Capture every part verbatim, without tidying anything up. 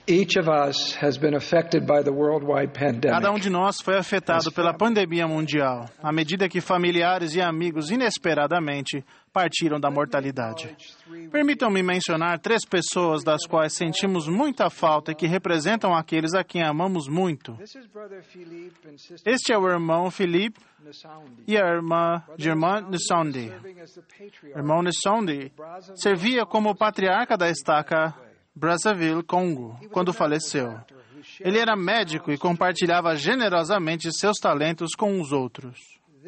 Each of us has been affected by the worldwide pandemic. Cada um de nós foi afetado pela pandemia mundial, à medida que familiares e amigos inesperadamente partiram da mortalidade. Permitam-me mencionar três pessoas das quais sentimos muita falta e que representam aqueles a quem amamos muito. Este é o irmão Philippe e a irmã Germaine Nsonde. O irmão Nsonde servia como patriarca da estaca Brazzaville, Congo, quando faleceu. Ele era médico e compartilhava generosamente seus talentos com os outros.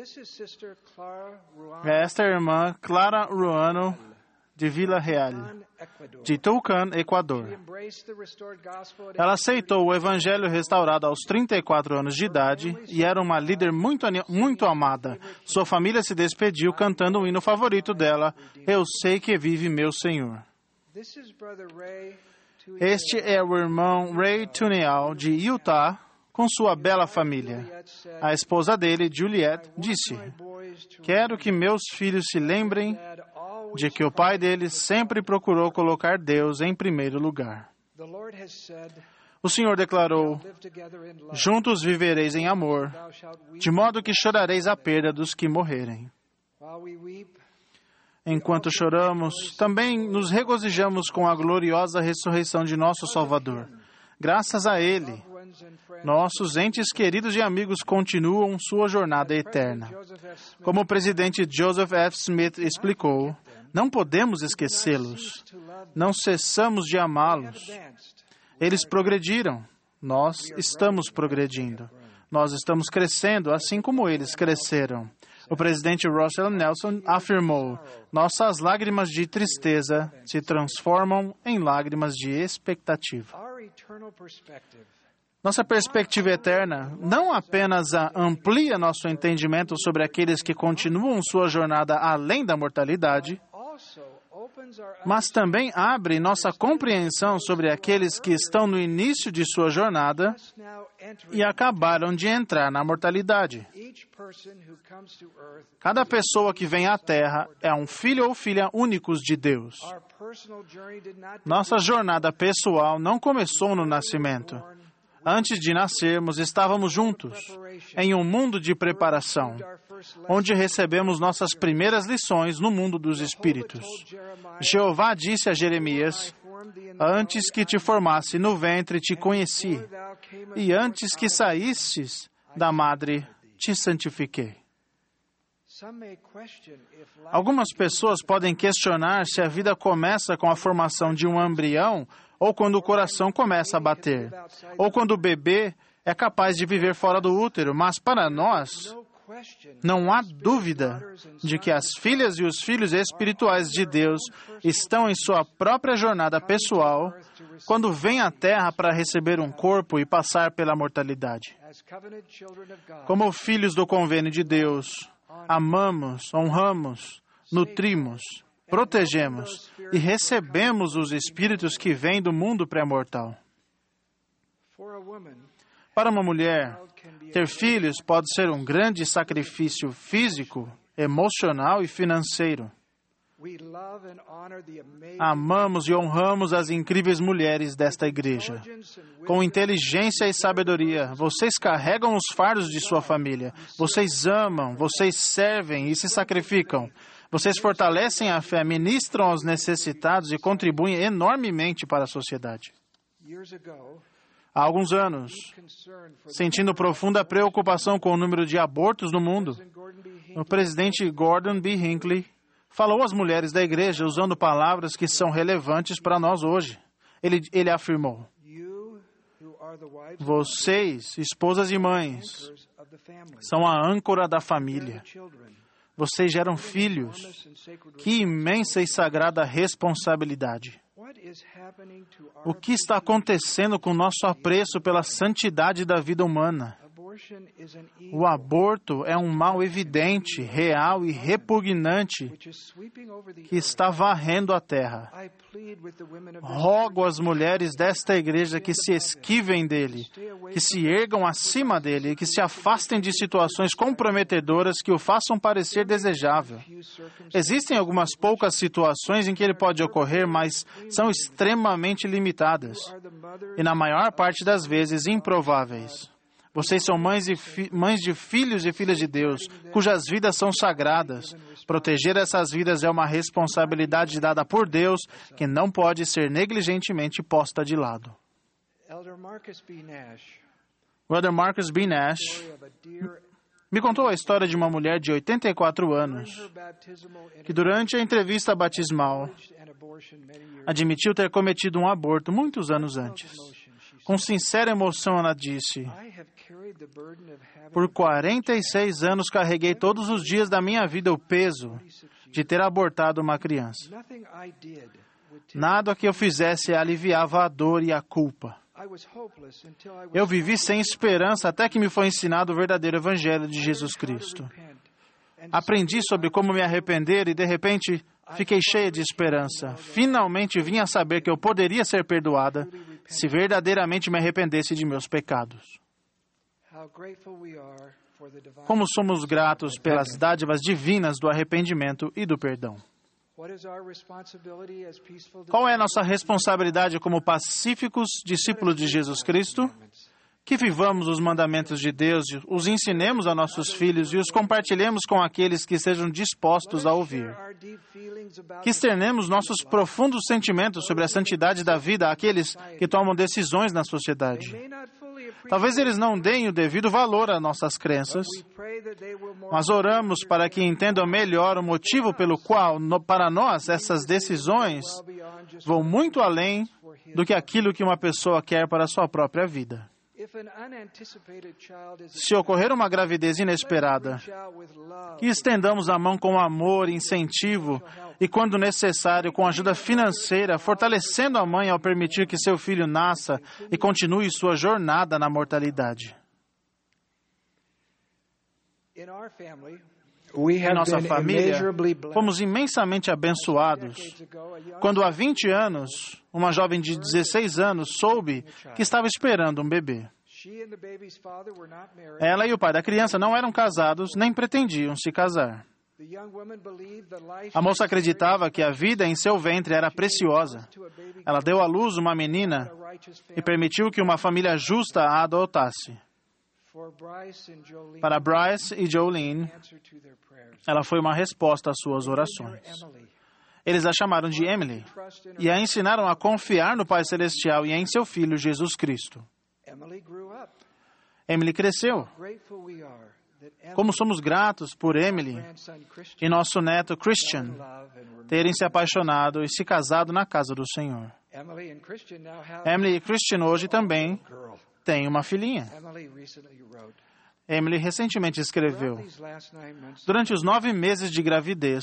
Esta é a irmã Clara Ruano, de Vila Real, de Tulcán, Equador. Ela aceitou o Evangelho restaurado aos trinta e quatro anos de idade e era uma líder muito, muito amada. Sua família se despediu cantando o hino favorito dela, Eu Sei Que Vive Meu Senhor. Este é o irmão Ray Tuneal, de Utah, com sua bela família. A esposa dele, Juliette, disse: Quero que meus filhos se lembrem de que o pai deles sempre procurou colocar Deus em primeiro lugar. O Senhor declarou: Juntos vivereis em amor, de modo que chorareis a perda dos que morrerem. Enquanto choramos, também nos regozijamos com a gloriosa ressurreição de nosso Salvador. Graças a Ele, nossos entes queridos e amigos continuam sua jornada eterna. Como o presidente Joseph F. Smith explicou, não podemos esquecê-los. Não cessamos de amá-los. Eles progrediram. Nós estamos progredindo. Nós estamos crescendo assim como eles cresceram. O presidente Russell Nelson afirmou: Nossas lágrimas de tristeza se transformam em lágrimas de expectativa. Nossa perspectiva eterna não apenas amplia nosso entendimento sobre aqueles que continuam sua jornada além da mortalidade, mas também abre nossa compreensão sobre aqueles que estão no início de sua jornada e acabaram de entrar na mortalidade. Cada pessoa que vem à Terra é um filho ou filha únicos de Deus. Nossa jornada pessoal não começou no nascimento. Antes de nascermos, estávamos juntos, em um mundo de preparação, onde recebemos nossas primeiras lições no mundo dos espíritos. Jeová disse a Jeremias: Antes que te formasse no ventre, te conheci, e antes que saísses da madre, te santifiquei. Algumas pessoas podem questionar se a vida começa com a formação de um embrião ou quando o coração começa a bater, ou quando o bebê é capaz de viver fora do útero, mas para nós, não há dúvida de que as filhas e os filhos espirituais de Deus estão em sua própria jornada pessoal quando vêm à Terra para receber um corpo e passar pela mortalidade. Como filhos do convênio de Deus, amamos, honramos, nutrimos, protegemos e recebemos os espíritos que vêm do mundo pré-mortal. Para uma mulher, ter filhos pode ser um grande sacrifício físico, emocional e financeiro. Amamos e honramos as incríveis mulheres desta igreja. Com inteligência e sabedoria, vocês carregam os fardos de sua família. Vocês amam, vocês servem e se sacrificam. Vocês fortalecem a fé, ministram aos necessitados e contribuem enormemente para a sociedade. Há alguns anos, sentindo profunda preocupação com o número de abortos no mundo, o presidente Gordon B. Hinckley falou às mulheres da igreja usando palavras que são relevantes para nós hoje. Ele, ele afirmou: Vocês, esposas e mães, são a âncora da família. Vocês geram filhos. Que imensa e sagrada responsabilidade. O que está acontecendo com o nosso apreço pela santidade da vida humana? O aborto é um mal evidente, real e repugnante que está varrendo a terra. Rogo às mulheres desta igreja que se esquivem dele, que se ergam acima dele e que se afastem de situações comprometedoras que o façam parecer desejável. Existem algumas poucas situações em que ele pode ocorrer, mas são extremamente limitadas e, na maior parte das vezes, improváveis. Vocês são mães, e fi- mães de filhos e filhas de Deus, cujas vidas são sagradas. Proteger essas vidas é uma responsabilidade dada por Deus que não pode ser negligentemente posta de lado. O Elder Marcus B. Nash me contou a história de uma mulher de oitenta e quatro anos, que durante a entrevista batismal admitiu ter cometido um aborto muitos anos antes. Com sincera emoção, ela disse: por quarenta e seis anos carreguei todos os dias da minha vida o peso de ter abortado uma criança. Nada que eu fizesse aliviava a dor e a culpa. Eu vivi sem esperança até que me foi ensinado o verdadeiro Evangelho de Jesus Cristo. Aprendi sobre como me arrepender e, de repente, fiquei cheia de esperança. Finalmente vim a saber que eu poderia ser perdoada se verdadeiramente me arrependesse de meus pecados. Como somos gratos pelas dádivas divinas do arrependimento e do perdão. Qual é a nossa responsabilidade como pacíficos discípulos de Jesus Cristo? Que vivamos os mandamentos de Deus, os ensinemos a nossos filhos e os compartilhemos com aqueles que estejam dispostos a ouvir. Que externemos nossos profundos sentimentos sobre a santidade da vida àqueles que tomam decisões na sociedade. Talvez eles não deem o devido valor às nossas crenças, mas oramos para que entendam melhor o motivo pelo qual, no, para nós, essas decisões vão muito além do que aquilo que uma pessoa quer para a sua própria vida. Se ocorrer uma gravidez inesperada, que estendamos a mão com amor, incentivo e, quando necessário, com ajuda financeira, fortalecendo a mãe ao permitir que seu filho nasça e continue sua jornada na mortalidade. Em nossa família, fomos imensamente abençoados quando, há vinte anos, uma jovem de dezesseis anos soube que estava esperando um bebê. Ela e o pai da criança não eram casados nem pretendiam se casar. A moça acreditava que a vida em seu ventre era preciosa. Ela deu à luz uma menina e permitiu que uma família justa a adotasse. Para Bryce e Jolene, ela foi uma resposta às suas orações. Eles a chamaram de Emily e a ensinaram a confiar no Pai Celestial e em seu Filho Jesus Cristo. Emily cresceu. Como somos gratos por Emily e nosso neto Christian terem se apaixonado e se casado na casa do Senhor. Emily e Christian hoje também têm uma filhinha. Emily recentemente escreveu: durante os nove meses de gravidez,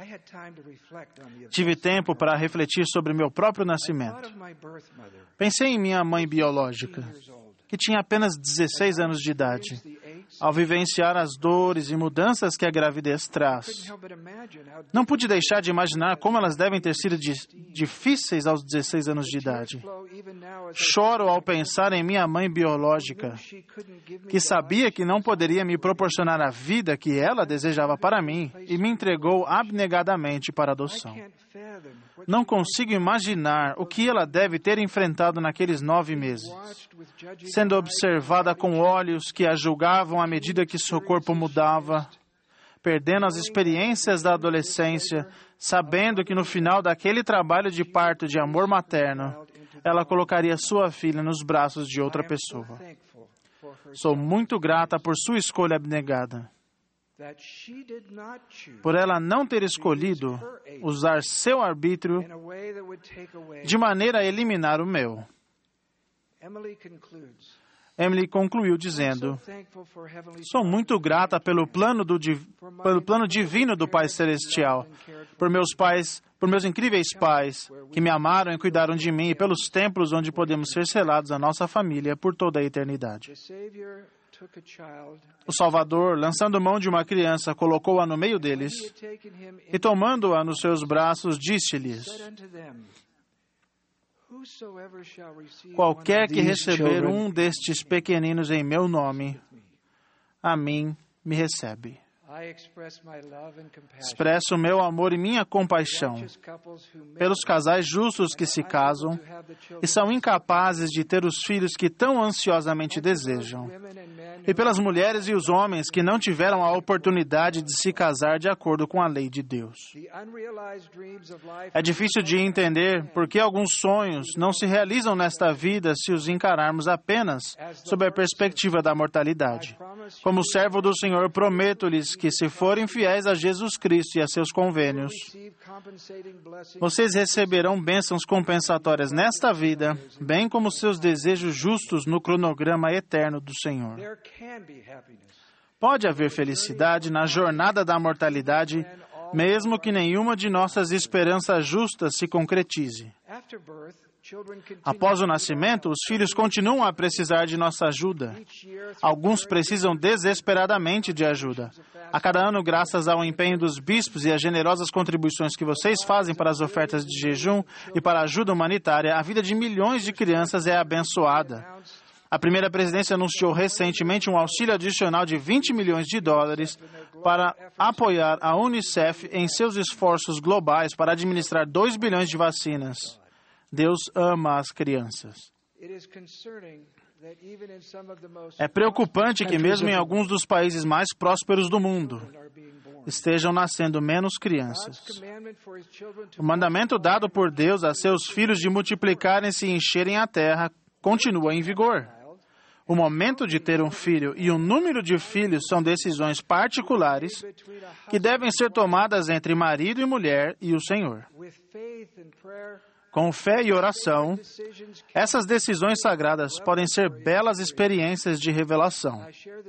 tive tempo para refletir sobre meu próprio nascimento. Pensei em minha mãe biológica, que tinha apenas dezesseis anos de idade, ao vivenciar as dores e mudanças que a gravidez traz. Não pude deixar de imaginar como elas devem ter sido di- difíceis aos dezesseis anos de idade. Choro ao pensar em minha mãe biológica, que sabia que não poderia me proporcionar a vida que ela desejava para mim e me entregou abnegadamente para adoção. Não consigo imaginar o que ela deve ter enfrentado naqueles nove meses, sendo observada com olhos que a julgavam à medida que seu corpo mudava, perdendo as experiências da adolescência, sabendo que no final daquele trabalho de parto de amor materno, ela colocaria sua filha nos braços de outra pessoa. Sou muito grata por sua escolha abnegada, por ela não ter escolhido usar seu arbítrio de maneira a eliminar o meu. Emily concluiu dizendo: sou muito grata pelo plano, do, pelo plano divino do Pai Celestial, por meus pais, por meus incríveis pais, que me amaram e cuidaram de mim, e pelos templos onde podemos ser selados a nossa família por toda a eternidade. O Salvador, lançando mão de uma criança, colocou-a no meio deles e, tomando-a nos seus braços, disse-lhes: qualquer que receber um destes pequeninos em meu nome, a mim me recebe. Expresso meu amor e minha compaixão pelos casais justos que se casam e são incapazes de ter os filhos que tão ansiosamente desejam, e pelas mulheres e os homens que não tiveram a oportunidade de se casar de acordo com a lei de Deus. É difícil de entender por que alguns sonhos não se realizam nesta vida se os encararmos apenas sob a perspectiva da mortalidade. Como servo do Senhor, prometo-lhes que, se forem fiéis a Jesus Cristo e a seus convênios, vocês receberão bênçãos compensatórias nesta vida, bem como seus desejos justos no cronograma eterno do Senhor. Pode haver felicidade na jornada da mortalidade, mesmo que nenhuma de nossas esperanças justas se concretize. Após o nascimento, os filhos continuam a precisar de nossa ajuda. Alguns precisam desesperadamente de ajuda. A cada ano, graças ao empenho dos bispos e às generosas contribuições que vocês fazem para as ofertas de jejum e para a ajuda humanitária, a vida de milhões de crianças é abençoada. A primeira presidência anunciou recentemente um auxílio adicional de vinte milhões de dólares para apoiar a Unicef em seus esforços globais para administrar dois bilhões de vacinas. Deus ama as crianças. É preocupante que mesmo em alguns dos países mais prósperos do mundo estejam nascendo menos crianças. O mandamento dado por Deus a seus filhos de multiplicarem-se e encherem a terra continua em vigor. O momento de ter um filho e o número de filhos são decisões particulares que devem ser tomadas entre marido e mulher e o Senhor. Com fé e oração, essas decisões sagradas podem ser belas experiências de revelação.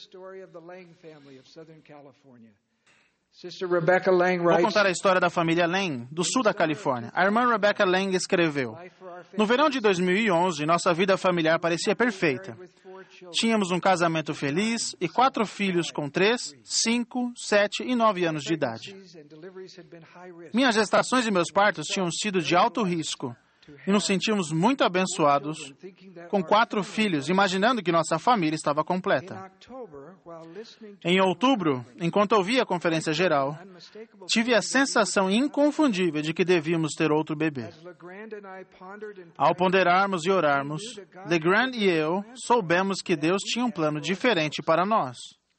Vou contar a história da família Lang, do sul da Califórnia. A irmã Rebecca Lang escreveu: no verão de dois mil e onze, nossa vida familiar parecia perfeita. Tínhamos um casamento feliz e quatro filhos com três, cinco, sete e nove anos de idade. Minhas gestações e meus partos tinham sido de alto risco e nos sentimos muito abençoados com quatro filhos, imaginando que nossa família estava completa. Em outubro, enquanto ouvia a conferência geral, tive a sensação inconfundível de que devíamos ter outro bebê. Ao ponderarmos e orarmos, LeGrand e eu soubemos que Deus tinha um plano diferente para nós.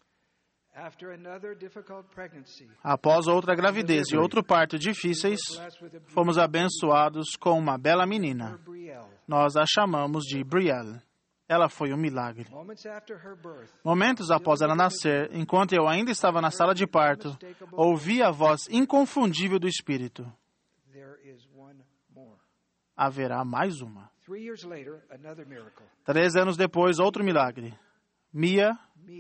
Após outra gravidez e outro parto difíceis, fomos abençoados com uma bela menina. Nós a chamamos de Brielle. Ela foi um milagre. Momentos após ela nascer, enquanto eu ainda estava na sala de parto, ouvi a voz inconfundível do Espírito: haverá mais uma. Três anos depois, outro milagre. Mia,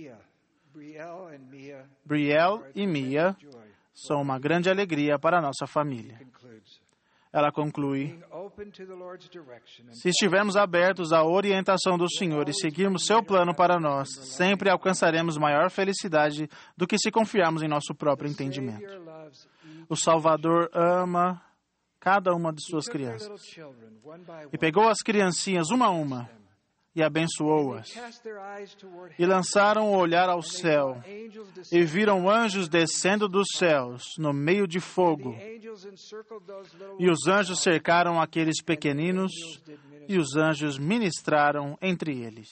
Brielle e Mia são uma grande alegria para a nossa família. Ela conclui: se estivermos abertos à orientação do Senhor e seguirmos seu plano para nós, sempre alcançaremos maior felicidade do que se confiarmos em nosso próprio entendimento. O Salvador ama cada uma de suas crianças e pegou as criancinhas uma a uma e abençoou-as. E lançaram o olhar ao céu, e viram anjos descendo dos céus, no meio de fogo. E os anjos cercaram aqueles pequeninos, e os anjos ministraram entre eles.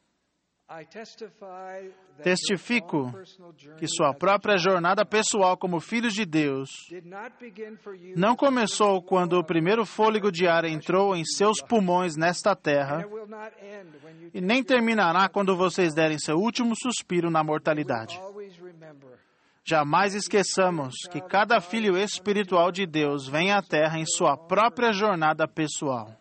Testifico que sua própria jornada pessoal como filhos de Deus não começou quando o primeiro fôlego de ar entrou em seus pulmões nesta terra e nem terminará quando vocês derem seu último suspiro na mortalidade. Jamais esqueçamos que cada filho espiritual de Deus vem à terra em sua própria jornada pessoal.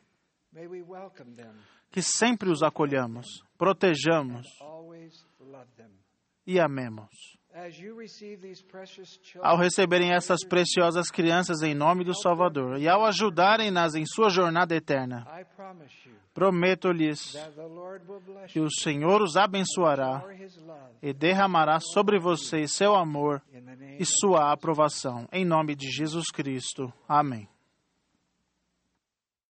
Que sempre os acolhamos, protejamos e amemos. Ao receberem essas preciosas crianças em nome do Salvador e ao ajudarem-nas em sua jornada eterna, prometo-lhes que o Senhor os abençoará e derramará sobre vocês seu amor e sua aprovação. Em nome de Jesus Cristo. Amém.